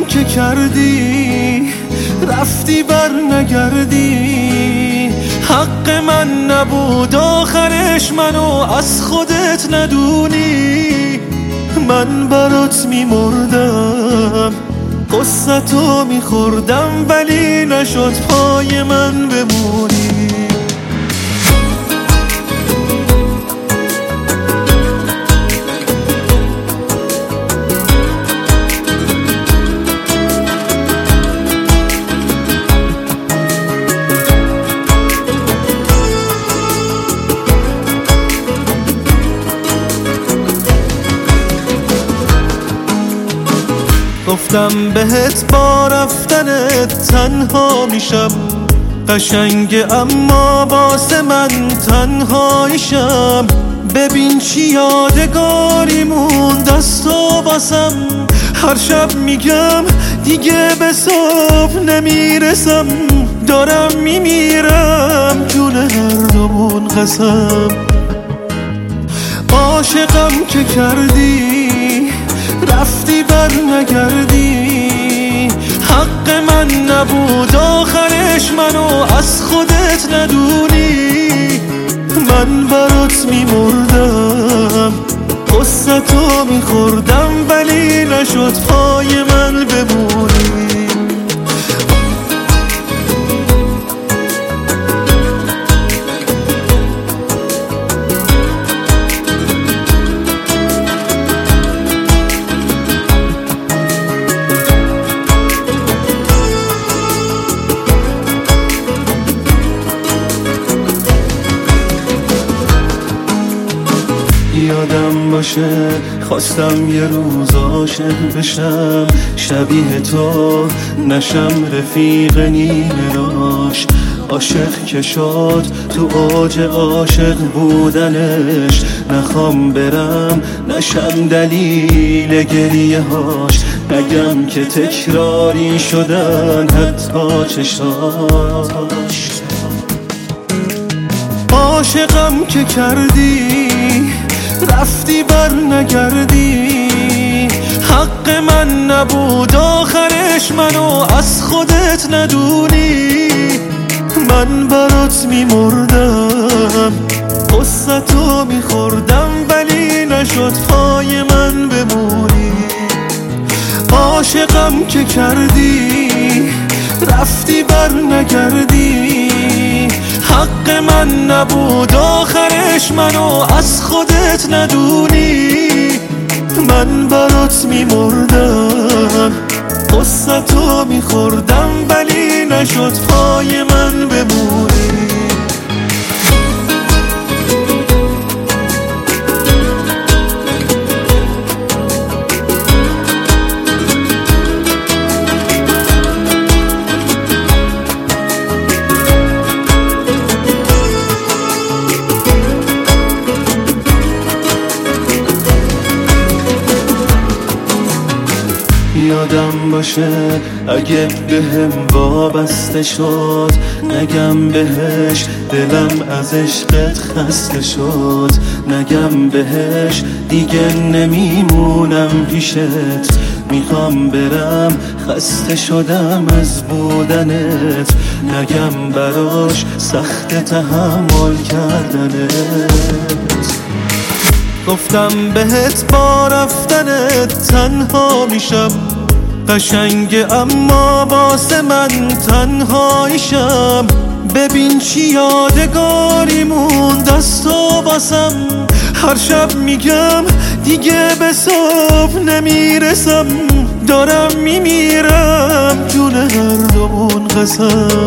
که کردی رفتی بر نگردی، حق من نبود آخرش منو از خودت ندونی. من برات میمردم قصتو میخوردم ولی نشد پای من بمونی. گفتم بهت با رفتنت تنها میشم، قشنگه اما واسه من تنهایشم. ببین چی یادگاری موند از تو واسم، هر شب میگم دیگه به صبح نمیرسم. دارم میمیرم جون هر دومون قسم. عاشقم که کردی رفتی بر نگردی، حق من نبود آخرش منو از خودت ندونی. من برات میمردم قصتو میخوردم ولی نشد پای من بمونی. یادم باشه خواستم یه روز عاشق بشم، شبیه تو نشم رفیق نیمه راش. عاشق که شد تو اوج عاشق بودنش، نخوام برم نشم دلیل گریه هاش. نگم که تکراری شدن حتی چشاش. عاشقم که کردی رفتی بر نگردی، حق من نبود آخرش منو از خودت ندونی. من برات میمردم قصتو میخوردم ولی نشد پای من بمونی. عاشقم که کردی رفتی بر نگردی، حق من نبود آخرش منو از خودت ندونی. من برات میمردم قصتو میخوردم ولی نشد پای من بمونی. یادم باشه اگه بهم وابسته شد، نگم بهش دلم از عشقت خسته شد. نگم بهش دیگه نمیمونم پیشت، میخوام برم خسته شدم از بودنت. نگم براش سخت تحمل کردنت. گفتم بهت با رفتنت تنها میشم، قشنگه اما واسه من تنهایشم. ببین چی یادگاری موند از تو واسم، هر شب میگم دیگه به صبح نمیرسم. دارم میمیرم جون هر دومون قسم.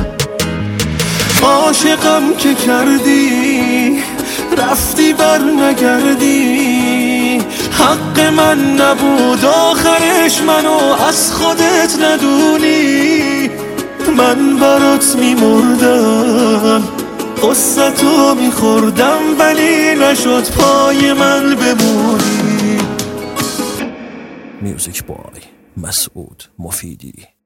عاشقم که کردی رفتی بر نگردی، حق من نبود آخرش منو از خودت ندونی. من برات میمردم قصتو میخوردم ولی نشد پای من بمونی. میوزیک بای مسعود مفیدی.